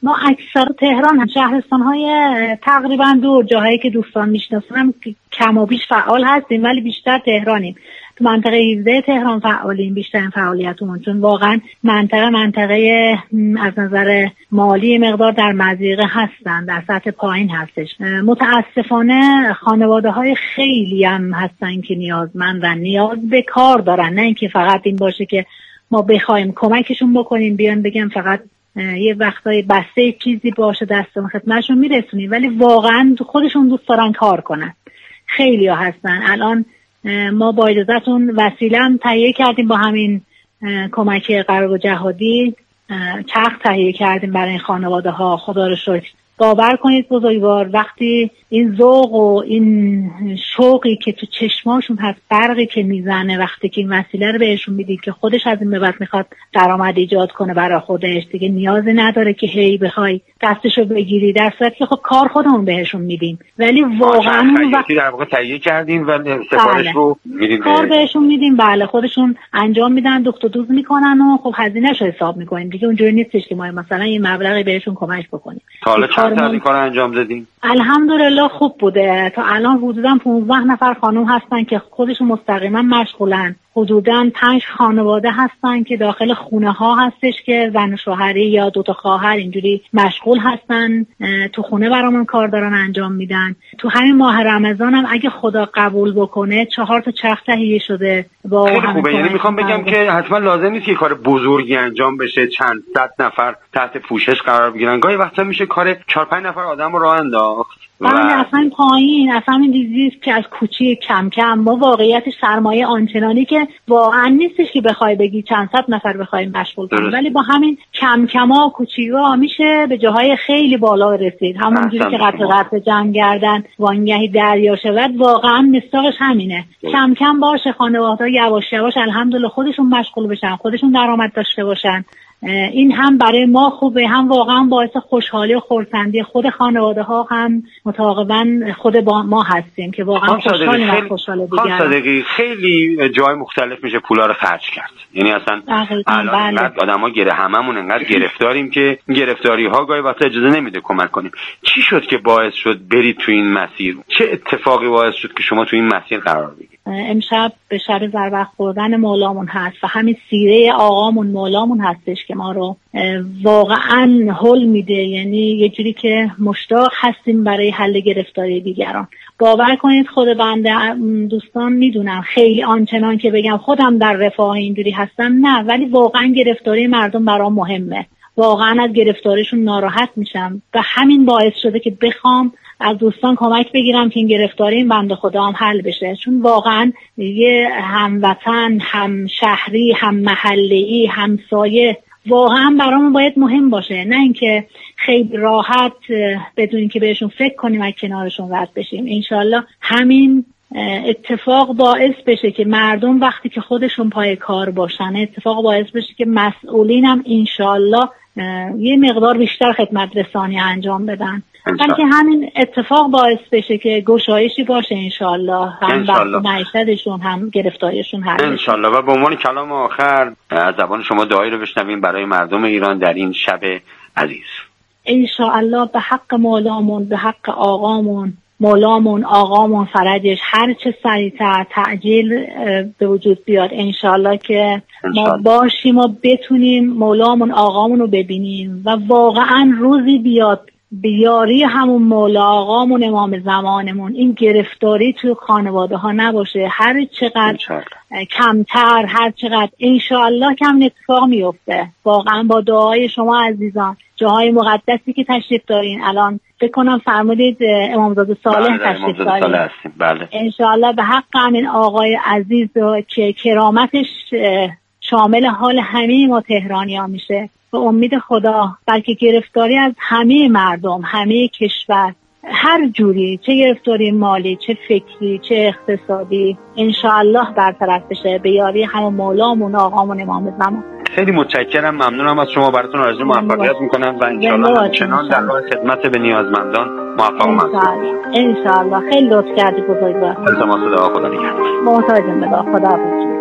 ما اکثر تهران شهرستان‌های تقریبا دور جاهایی که دوستان میشناسن کم و بیش فعال هستیم، ولی بیشتر تهرانیم. تو منطقه 17 تهران فعالیم، بیشتر فعالیتمون، چون واقعا منطقه از نظر مالی مقدار در مضیقه هستن، در سطح پایین هستش. متاسفانه خانواده‌های خیلی هم هستن که نیازمندن، نیاز به کار دارن، نه اینکه فقط این باشه که ما بخوایم کمکشون بکنیم بیان بگم فقط یه وقتای بسته چیزی باشه دستمون خدمتشون میرسونیم، ولی واقعا خودشون دوست دارن کار کنن. خیلی ها هستن. الان ما با اجازهتون وسیله هم تهیه کردیم، با همین کمک قرار جهادی چرخ تهیه کردیم برای این خانواده ها. خدا رو شکر. باور کنید بزرگوار، وقتی این ذوق و این شوقی که تو چشماشون هست، برقی که میزنه وقتی که این وسیله رو بهشون میدید که خودش از این به بعد میخواد درآمد ایجاد کنه برای خودش، دیگه نیازی نداره که هی بخوای دستشو بگیری، در صورتی که خب کار خودمون بهشون میدیم. ولی واقعا وقتی در واقع تهیه کردیم و سفارش رو میدیم، کار بهشون میدیم، بله خودشون انجام میدن، دخت و دوز میکنن و خب هزینه‌ش رو حساب میکنیم دیگه. اونجوری نیستش که ما مثلا این مبلغی بهشون کمک بکنیم. حالا چند تا این کارو انجام دادیم؟ الحمدلله خوب بوده. تا الان حدوداً 15 نفر خانم هستن که خودشون مستقیما مشغولن. حدوداً 5 خانواده هستن که داخل خونه ها هستش که زن و شوهری یا دوتا خواهر اینجوری مشغول هستن، تو خونه برامون کار دارن انجام میدن. تو همین ماه رمضان هم اگه خدا قبول بکنه 4 تا چرخ تهیه شده با خیلی خوبه. یعنی میخوام بگم که حتما لازم نیست که کار بزرگی انجام بشه، چند صد نفر تحت پوشش قرار بگیرن. گاهی وقتا میشه کار 4-5 نفر آدم رو راه انداخت. بله اصلا پایین، اصلا این دیزیست که از کوچیک کم کم، ما واقعیتش سرمایه آنچنانی که واقعا نیستش که بخوای بگی چند صد نفر بخوایم مشغول کنیم، ولی با همین کم کما کوچیکا میشه به جاهای خیلی بالا رسید. همونجوری که قطع جمع گردن وانگهی دریا شود، واقعا مستاقش همینه. کم کم باشه خانواده‌ها یواش یواش الحمدلله خودشون مشغول بشن، خودشون درآمد داشته باشن. این هم برای ما خوبه، هم واقعا باعث خوشحالی و خرسندی خود خانواده ها، هم متعاقبا خود ما هستیم که واقعا خوشحالیم و خوشحال دیگران. صادقی خیلی جای مختلف میشه پولا رو خرج کرد. یعنی اصلا الان انقدر آدما هممون انقدر گرفتاریم که گرفتاری ها گاهی وقتا اجازه نمیده کمک کنیم. چی شد که باعث شد برید تو این مسیر؟ چه اتفاقی باعث شد که شما تو این مسیر قرار بگیرید؟ امشب به شب زروق خوردن مولامون هست و همین سیره آقامون مولامون هستش که ما رو واقعا حل میده. یعنی یه جوری که مشتاق هستیم برای حل گرفتاری دیگران. باور کنید خود بنده دوستان میدونم خیلی آنچنان که بگم خودم در رفاه اینجوری هستم نه، ولی واقعا گرفتاری مردم برام مهمه. واقعا از گرفتاریشون ناراحت میشم و همین باعث شده که بخوام از دوستان کمک بگیرم که این گرفتاری این بنده خدا هم حل بشه. چون واقعا یه هموطن، هم شهری، هم محله‌ای، همسایه واقعا برامون باید مهم باشه، نه اینکه خیلی راحت بدون اینکه بهشون فکر کنیم از کنارشون رد بشیم. انشالله همین اتفاق باعث بشه که مردم وقتی که خودشون پای کار باشن، اتفاق باعث بشه که مسئولین هم انشالله یه مقدار بیشتر خدمت رسانی انجام بدن. بلکه همین اتفاق باعث بشه که گشایشی باشه انشالله، هم بحث معیشتشون هم گرفتاریشون حل بشه انشالله. و به عنوان کلام آخر از زبان شما دعایی رو بشنویم برای مردم ایران در این شب عزیز. انشالله به حق مولامون، به حق آقامون، مولامون آقامون فرجش هر چه سریعتر تعجیل به وجود بیاد انشالله که ما باشیم و بتونیم مولامون آقامون رو ببینیم و واقعا روزی بیاد بیاری همون مولا آقامون امام زمانمون این گرفتاری توی خانواده ها نباشه. هر چقدر کمتر، هر چقدر انشالله کم اتفاق میفته. واقعا با دعای شما عزیزان، جاهای مقدسی که تشریف دارین، الان فکر کنم فرمودید امامزاده صالح تشریف دارین. بله. انشالله به حق همین آقای عزیز که کرامتش شامل حال همه ما تهرانی ها میشه، به امید خدا، بلکه گرفتاری از همه مردم، همه کشور، هر جوری، چه گرفتاری مالی، چه فکری، چه اقتصادی، انشاءالله برطرف بشه به یاری همون مولامون آقامون امام زمان. خیلی متشکرم، ممنونم از شما. براتون آرزوی موفقیت میکنم و انشاءالله چنان در راه خدمت به نیازمندان موفق و منصور. انشاءالله. خیلی لطف کردی بزرگوار. التماس دعا خدا نگهدار. محتاجم به دعا. خدا حافظ.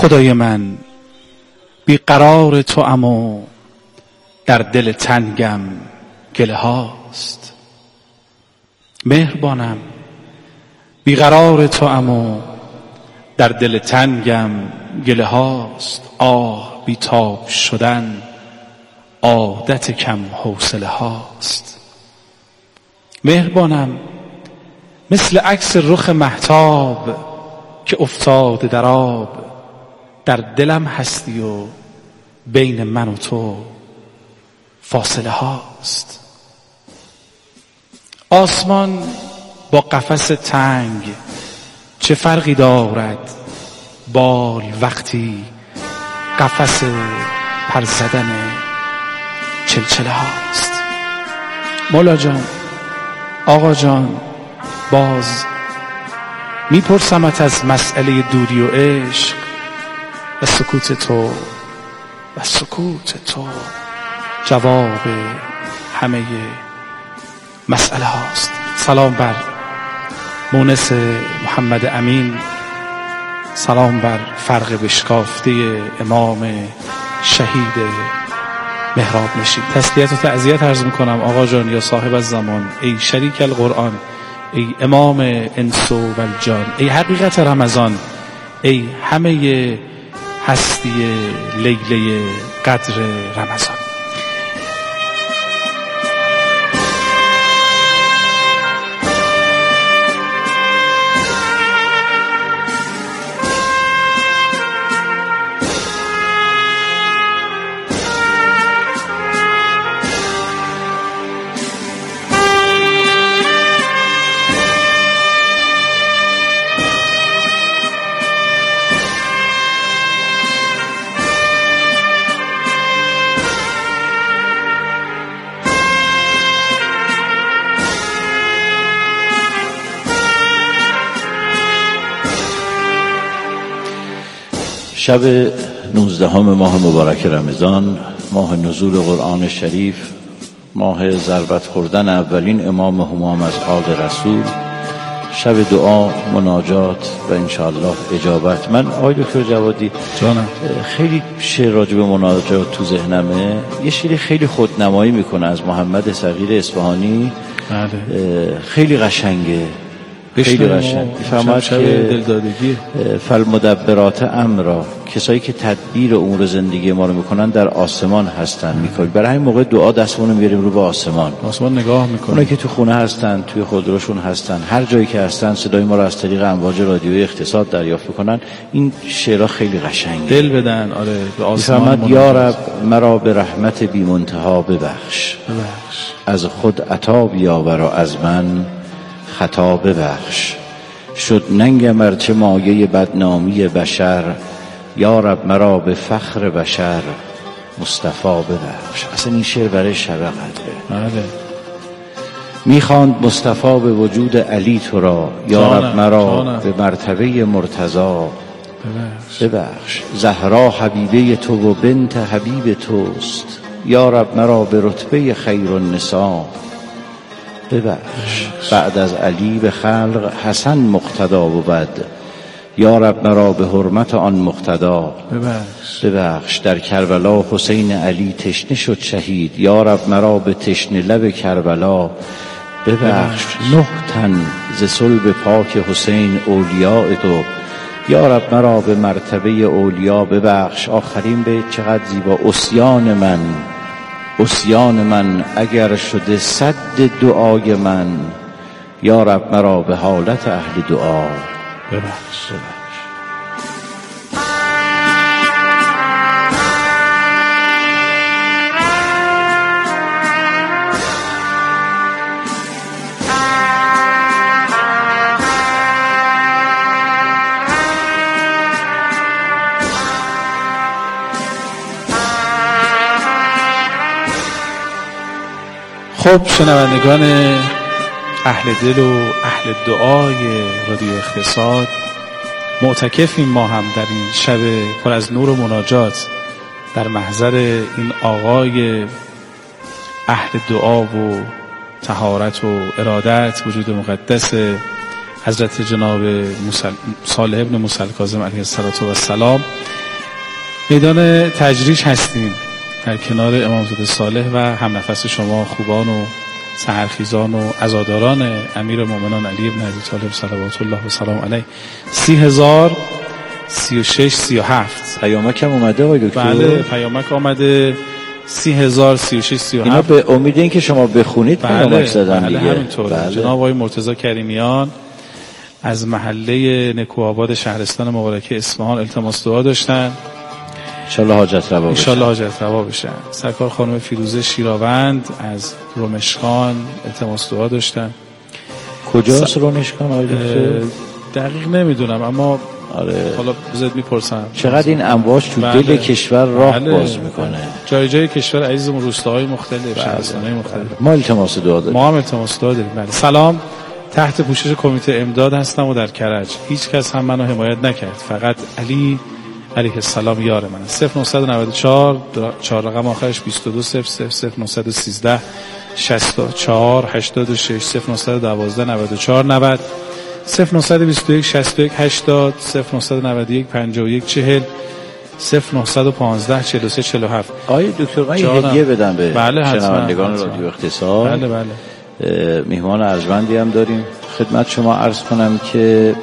خدای من بیقرار توام و در دل تنگم گله هاست. مهربانم بیقرار توام و در دل تنگم گله هاست. آه بیتاب شدن عادت کم حوصله هاست. مهربانم مثل عکس رخ مهتاب که افتاده در آب، در دلم هستی و بین من و تو فاصله هاست. آسمان با قفس تنگ چه فرقی دارد؟ بال وقتی قفس پر زدن چلچله هاست. مولا جان، آقا جان، باز میپرسمت از مسئله دوری و عشق و سکوت تو جواب همه مسئله هاست. سلام بر مونس محمد امین، سلام بر فرق بشکافته امام شهید محراب نشین. تسلیت و تعزیت عرض میکنم آقا جان یا صاحب الزمان، ای شریک القرآن، ای امام انس و الجان، ای حقیقت رمضان، ای همه هستی لیله قدر رمضان. شب 19 ماه مبارک رمضان، ماه نزول قرآن شریف، ماه ضربت خوردن اولین امام همام از آل رسول، شب دعا، مناجات و انشاءالله اجابت. من آقای دکتر جوادی جانم خیلی شعر راجع به مناجات تو ذهنمه. یه شعری خیلی خودنمایی میکنه از محمد صغیر اصفهانی. خیلی قشنگه، خیلی قشنگ. میفهمد که دلدادگی فالمدبرات امرا، کسایی که تدبیر امور زندگی ما رو میکنن در آسمان هستن. میکنن برای همین موقع دعا دستمون رو میاریم رو به آسمان نگاه میکنیم. اونایی که تو خونه هستن، توی خودروشون هستن، هر جایی که هستن صدای ما رو از طریق امواج رادیویی اقتصاد دریافت میکنن. این شعرها خیلی قشنگه، دل بدن. آره به آسمان. میفهمد یا رب مرا به رحمت بی منتها ببخش، از خود عطا بیاور و از من خطا ببخش. شد ننگم ارچه مایه بدنامی بشر، یا رب مرا به فخر بشر مصطفی ببخش. اصلا این شعر برای شب قدره. میخواند مصطفی به وجود علی تو را، یا رب مرا به مرتبه مرتضی ببخش. زهرا حبیبه تو و بنت حبیب توست، یا رب مرا به رتبه خیر النساء ببخش. بعد از علی به خلق حسن مقتدا بود، یا رب مرا به حرمت آن مقتدا ببخش. در کربلا حسین علی تشنه شد شهید، یا رب مرا به تشنه لب کربلا ببخش. 9 تن ز صلب پاک حسین اولیاء تو، یا رب مرا به مرتبه اولیا ببخش. آخرین بیت چقدر زیبا. عصیان من اگر شده سد دعای من، یا رب مرا به حالت اهل دعا ببخش. خب شنوندگان اهل دل و اهل دعای رادیو اقتصاد، معتکفیم ما هم در این شب پر از نور و مناجات در محضر این آقای اهل دعا و طهارت و ارادت، وجود مقدس حضرت جناب صالح ابن موسی الکاظم علیه السلام. میدان تجریش هستیم در کنار امامزاده صالح و هم نفس شما خوبان و سحرخیزان و عزاداران امیر مومنان علی بن ابی طالب صلوات الله و سلام علیه. 30,036 37 پیامک هم اومده آقای دکتر؟ بله پیامک آمده 30,036 37. اینا به امید این که شما بخونید پیامک زدن دیگه. همینطور. جناب آقای مرتضی کریمیان از محله نکوآباد شهرستان مبارکه اصفهان التماس دعا داشتن، انشالله حاجت روا بشه. انشالله حاجت روا بشه. سرکار خانم فیروزه شیراوند از رمشکان التماس دعا داشتن. کجاست رمشکان آقای دکتر؟ دقیق نمیدونم اما آره حالا بذارید میپرسم. چقدر این امواج تو دل کشور راه باز میکنه. جای جای کشور عزیزمون روستاهای مختلف، شهرستان‌های مختلف. ما التماس دعا داریم. ما هم التماس دعا داریم. بله. سلام، تحت پوشش کمیته امداد هستم و در کرج. هیچ کس هم منو حمایت نکرد، فقط علی علیه السلام یار من است. 0994 4 رقم آخرش 2200 0913 64 86 0912 94 90 0921 61 80 0991 51 40 0915 43 47. آقای دکتر من یه هدیه بدم به شنوندگان رادیو اقتصاد. بله بله. میهمان ارجمندی هم داریم. خدمت شما عرض کنم که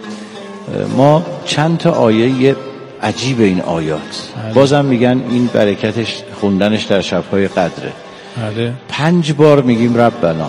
ما چند تا آیه عجیب این آیات بازم میگن این برکتش خوندنش در شب‌های قدره. 5 بار میگیم ربنا.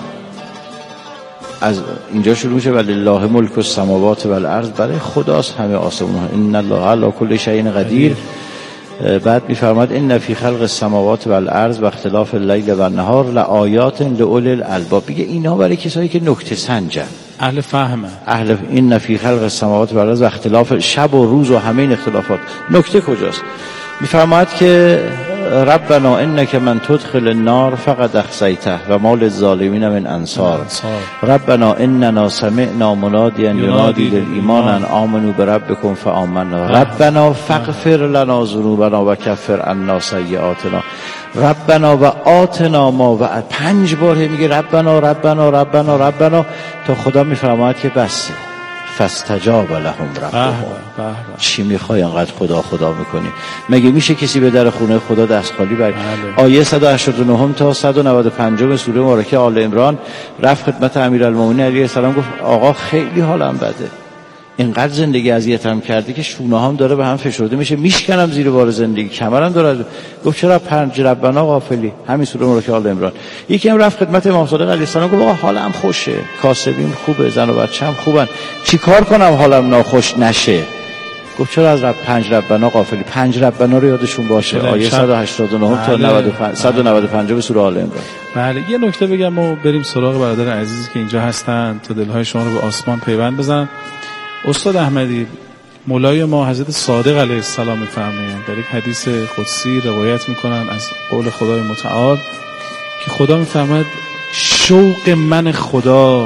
از اینجا شروع میشه ولله ملک السماوات والارض، برای خداست همه آسمان ها. ان الله علی کل شیء قدیر. بعد میفرماد ان فی خلق السماوات والارض و اختلاف اللیل و النهار لآیات لأولی الالباب. بگه اینا برای کسایی که نکته سنجن، اهل فهمه. اهل این فی خلق السماوات والارض و اختلاف شب و روز و همه این اختلافات. نکته کجاست؟ میفرماد که ربنا انک من تدخل النار فقد اخزیته و ما للظالمین من انصار. ربنا اننا سمعنا منادیا ینادی للایمان ان آمنوا بربکم فآمنا. ربنا فاغفر لنا ذنوبنا و کفر عنا سیئاتنا. ربنا و آتنا ما وعد. 5 بار میگه ربنا ربنا ربنا ربنا تا خدا میفرماید که بس فاستجاب لهم ربهم. چی میخوای انقدر خدا میکنی؟ مگه میشه کسی به در خونه خدا دست خالی بره؟ آیه 189 تا 195 سوره مبارکه آل عمران رفت خدمت امیرالمومنین علیه السلام، گفت آقا خیلی حالم بده، اینقدر زندگی اذیتم کرده که شونه هام داره به هم فشرده میشه، میشکنم زیر بار زندگی، کمرم داره. گفت چرا 5 ربنا غافلی؟ همین سوره مبارکه آل عمران. یکی هم رفت خدمت امام صادق علیه السلام، گفت آقا حالم خوشه، کاسبیم خوبه، زن و بچه‌م خوبن، چیکار کنم حالم ناخوش نشه؟ گفت چرا از 5 ربنا غافلی؟ 5 ربنا رو یادشون باشه. آیه 189 تا 195 سوره آل عمران. بله. یه نکته بگم و بریم سراغ برادر عزیزی که اینجا هستن تا دلهای شما رو به آسمان پیوند بزنن. استاد احمدی، مولای ما حضرت صادق علیه السلام می‌فرمایند در یک حدیث قدسی روایت میکنن از قول خدای متعال که خدا می‌فرماید شوق من خدا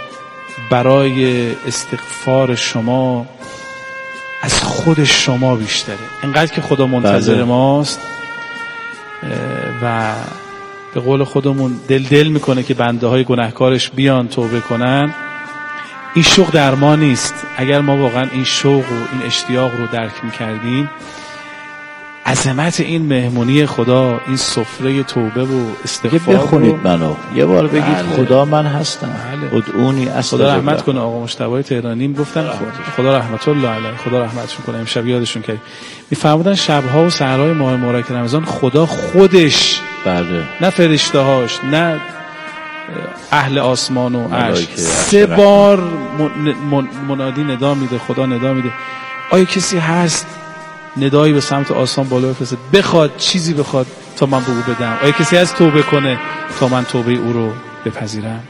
برای استغفار شما از خود شما بیشتره. اینقدر که خدا منتظر ماست و به قول خودمون دل میکنه که بنده های گناهکارش بیان توبه کنن. این شوق در ما نیست. اگر ما واقعا این شوق و این اشتیاق رو درک میکردیم، عظمت این مهمونی خدا، این سفره توبه و استغفار رو بخونید منو یه بار بگید خدا من هستم. ادعونی استجب. خدا رحمت کنه آقا مجتبی تهرانی گفتن خدا رحمت الله علیه، خدا رحمتشون کنه. امشب یادشون کرد میفرمودن شبها و سحرهای ماه مبارک رمضان خدا خودش، نه فرشته‌هاش، نه اهل آسمان و عرش، 3 بار منادی ندا میده، خدا ندا میده. آیا کسی هست ندایی به سمت آسمان بالا بفرسته بخواد چیزی بخواد تا من به او بدم؟ آیا کسی هست توبه کنه تا من توبه او رو بپذیرم؟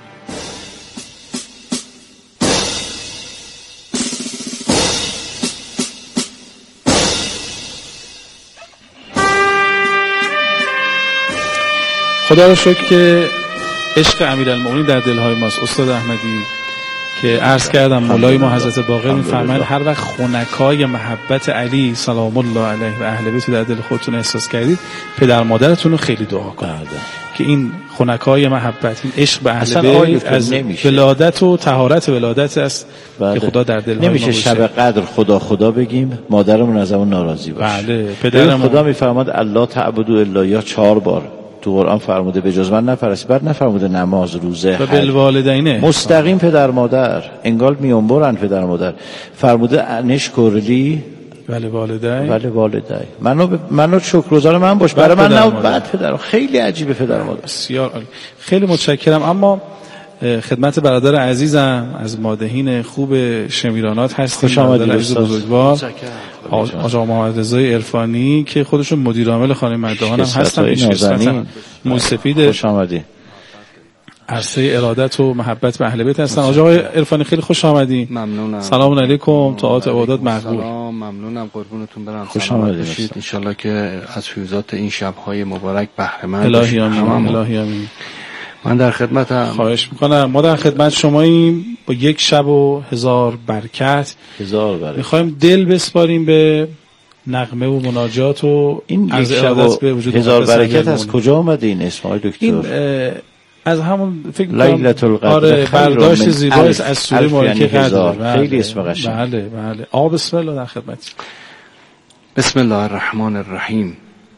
خدا رو شکر که عشق امیرالمومنین در دلهای ماست. استاد احمدی که عرض کردم مولای ما حضرت باقر میفرمایند هر وقت خنکای محبت علی سلام الله علیه و اهل بیت در دل خودتون احساس کردید، پدر مادرتون رو خیلی دعا کنید که این خنکای محبت، این عشق به اهل بیت از ولادت و طهارت ولادت است که خدا در دل نمیشه شب قدر خدا بگیم مادرمون از اون ناراضی باشه. بله، پدرمون خدا میفرماد الله تعبدوا الا یا 4 بار تو قرآن فرموده به جز من نپرستید، بعد نفرموده نماز، روزه، و بالوالدین مستقیم پدر مادر انگار میونبرن پدر مادر. فرموده انشکرلی ولی والدین منو شکرگزار من باش، برای من نه بعد پدر. خیلی عجیبه پدر مادر. بسیار عالی، خیلی متشکرم. اما خدمت برادر عزیزم از مادحین خوب شمیرانات هستیم، خوش آمدید عزیز بزرگوار آقا محمد رضای عرفانی که خودشون مدیر عامل خانه مداحان هم هستن، موسفید خوش آمدید، عرصه ارادت و محبت به اهل بیت هستن. آقای عرفانی خیلی خوش آمدید. ممنونم. سلام علیکم، طاعات عبادات مقبول. سلام، ممنونم، قربونتون برم. خوش آمدید. ان شاءالله که از فیوزات این شب‌های مبارک بهره مند الهی آمین. الهی آمین. من در خدمتم. خواهش میکنم. ما در خدمت شماییم با یک شب و 1000 برکت. 1000 برکت. میخوایم دل بسپاریم به نغمه و مناجات و این از ارادت به وجود 1000 برکت از کجا آمده این اسم های دکتر؟ این از همون فکر لیلة القدر. آره، برداشت زیباست از سوره مبارکه قدر. خیلی اسم قشنگ. بله. آقا بسم الله در خدمت. بسم الله الرحمن الرحیم.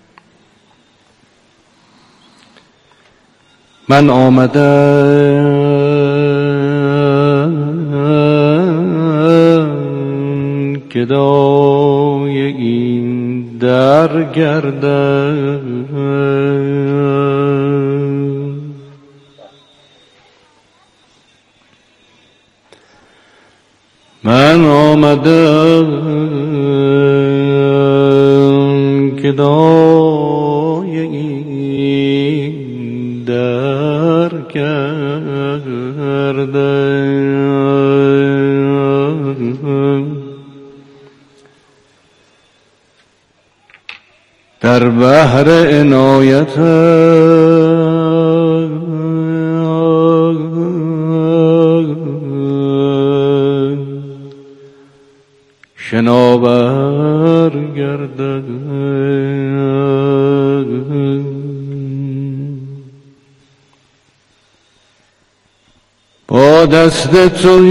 من آمدم گدای این در گردم، من آمدم گدای این در گردم، در بحر عنایت شناور گردد، با دست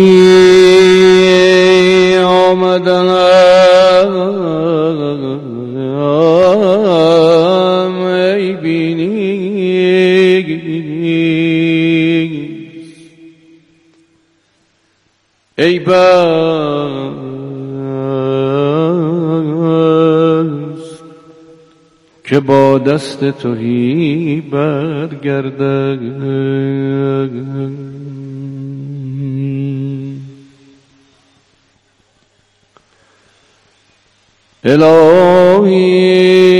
تویی آمدم ای بینی ای بس که با دست تویی برگردد، الهی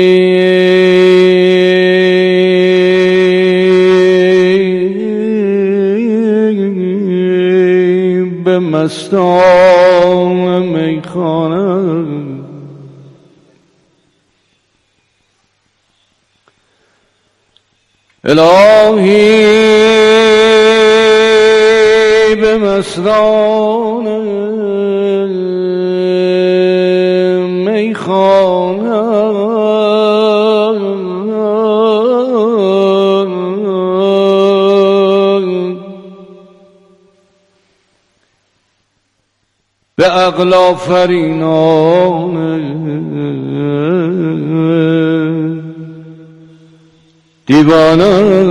به مستان میخانه الهی به مستان میخانه به عقل آفرینان دیوانه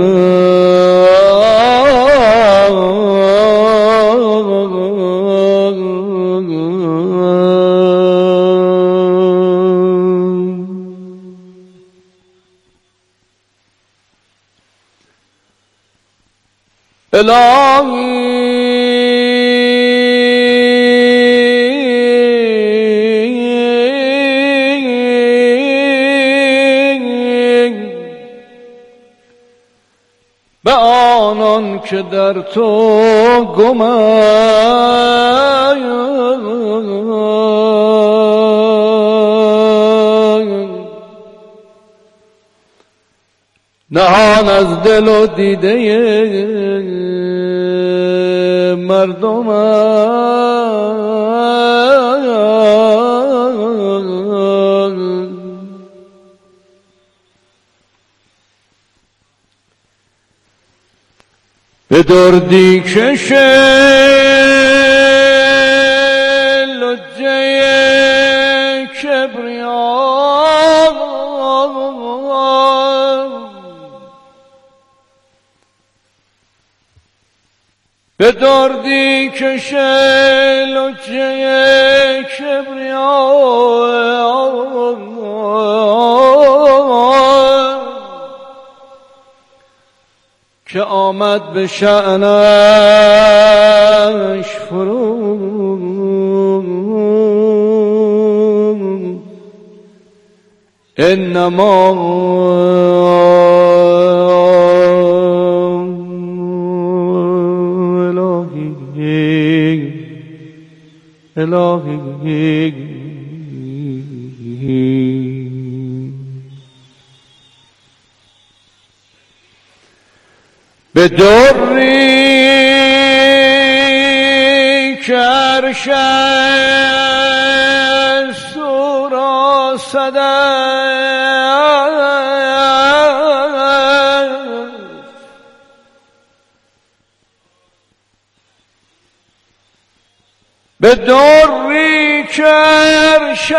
به آنان که در تو گمند نهان از دل و دیده مردمم به دردی کشه لجه کبریا به دردی کشه لجه کبریا که آمد به شأنش فرو انما الهی به دوری که عرش سورا صدف به دوری که عرش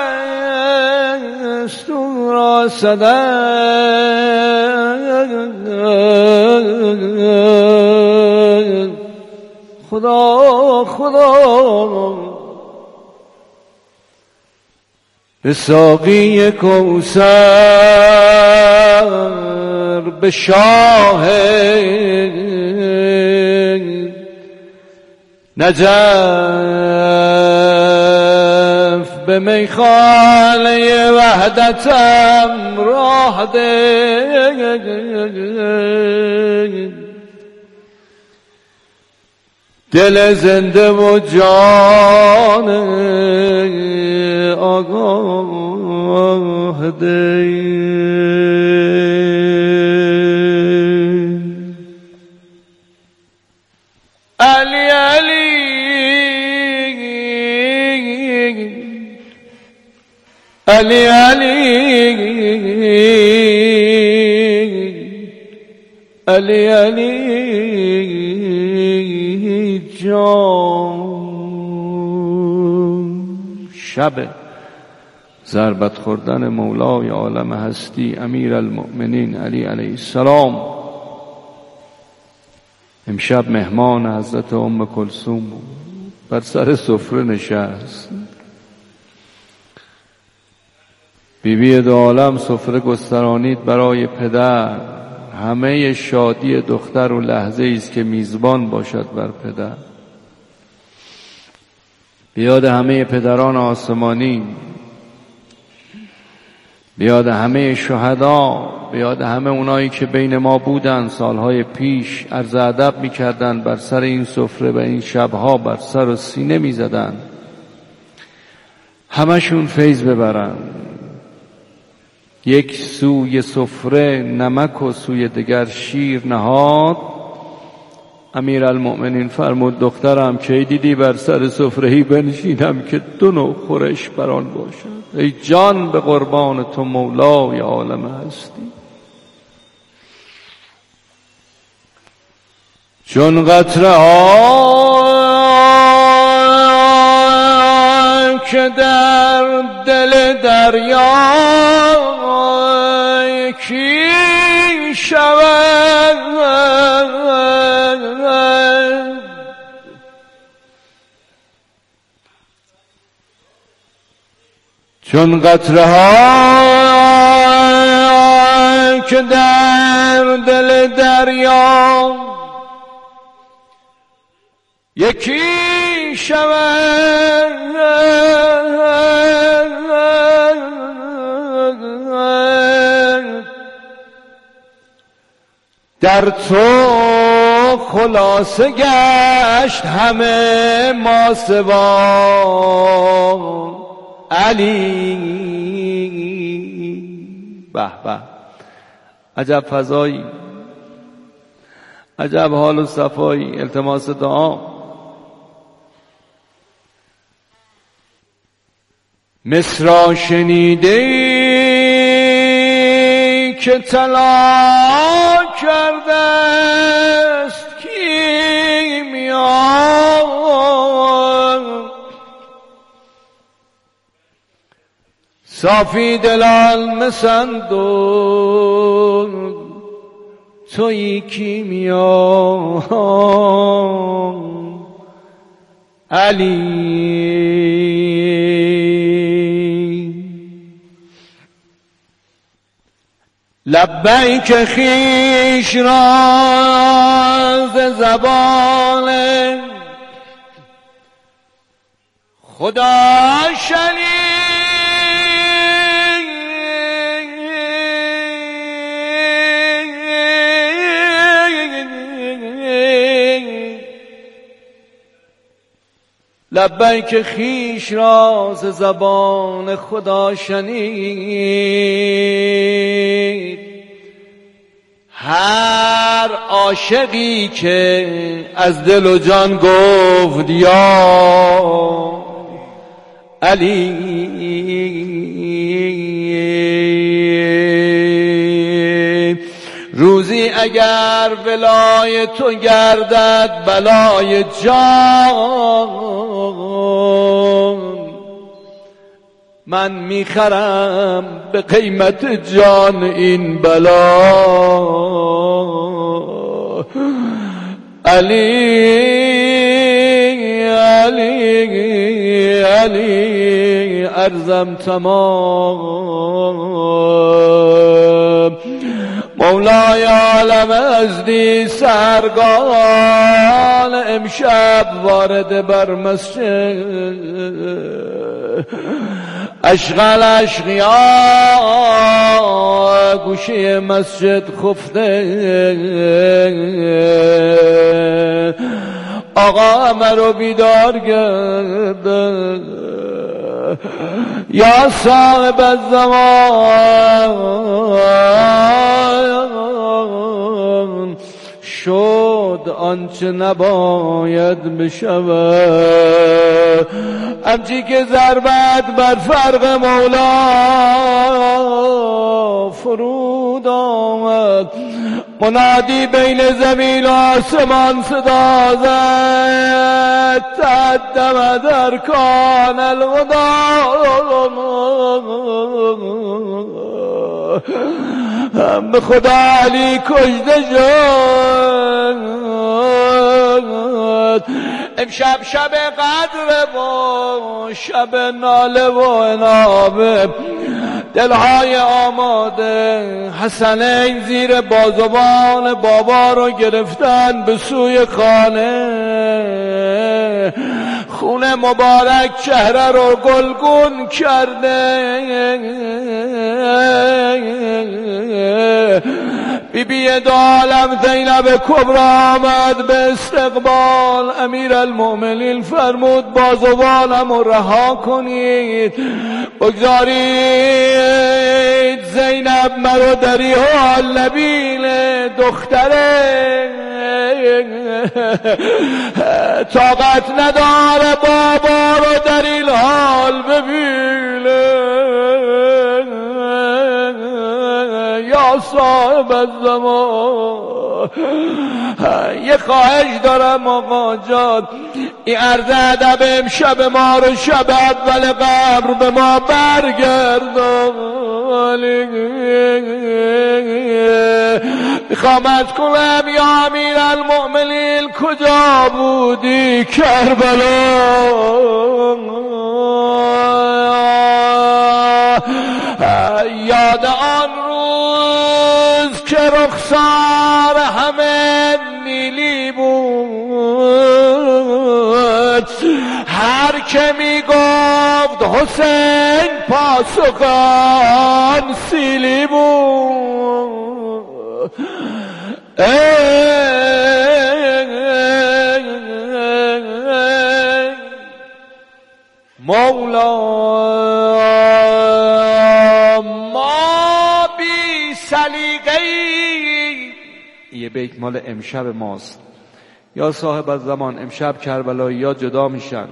سورا صدف خدا به ساقی کوثر به شاه نجف به میخانه وحدتم راه ده دل زنده و جان آگاه ده علی علی علی علی علی علی جان شب ضربت خوردن مولای عالم هستی امیر المؤمنین علی علیه السلام امشب مهمان حضرت ام کلثوم بر سر سفره نشست. بیبی دو عالم سفره گسترانید برای پدر، همه شادی دختر و لحظه ایست که میزبان باشد بر پدر. بیاد همه پدران آسمانی، بیاد همه شهدا، بیاد همه اونایی که بین ما بودن سالهای پیش عرض ادب میکردن بر سر این سفره و این شبها بر سر و سینه میزدن، همشون فیض ببرن. یک سوی سفره نمک و سوی دگر شیر نهاد. امیر المؤمنین فرمود دخترم کی دیدی بر سر سفره‌ای بنشینم که دو نوع خورش بران باشد؟ ای جان به قربان تو مولای عالم هستی. چون قطره که در دل دریا یکی شود، چون قطره که در دل دریا یکی شود، در تو خلاصه گشت همه ما سوا علی. به به، عجب فضایی، عجب حال و صفایی. التماس دعا مصرع شنیدی که طلاق کرده است کیمیا، صافی دلان مسند و توی کیمیا علی. لبیک خویش را ز زبان خدا شنید، لبیک خویش را ز زبان خدا شنید. هر عاشقی که از دل و جان گفت یا علی، روزی اگر ولای تو گردد بلای جان، من میخرم به قیمت جان این بلا. علی علی علی عرضم تمام. مولای عالم ازدی سرگان امشب وارد بر مسجد، اشغال اشقیا گوشه مسجد خفته. آقا مرا بیدار گرده یا صاحب الزمان، شد آنچه نباید بشود. همچی که ضربت بر فرق مولا فرود آمد، منادی بین زمین و آسمان صدا زد، تقدم در کان الغدا. به خدا علی کشته شد. امشب شب قدر و شب ناله و انابه، دلهای آماده حسنین زیر بازوان بابا رو گرفتن به سوی خانه. خون مبارک چهره رو گلگون کرده. بیبی دو عالم زینب کبری آمد به استقبال. امیر المؤمنین فرمود بازوانم رو رها کنید، بگذارید زینب مرا دری حال نبیل دختره طاقت نداره بابا رو در این حال ببینه. یا صاحب الزمان یه خواهش دارم آقا جان، این عرض ادب امشب ما رو شب اول قبر به ما برگردان. میخوام از کنم یا امیر المؤمنین کجا بودی کربلا؟ یاد آن روز که رخسار همه نیلی بود، هر که میگفت حسین پاسخان سیلی بود. مولا ما بی سلیقه‌ای، یه بیت مال امشب ماست. یا صاحب الزمان امشب کربلایی ها جدا میشن،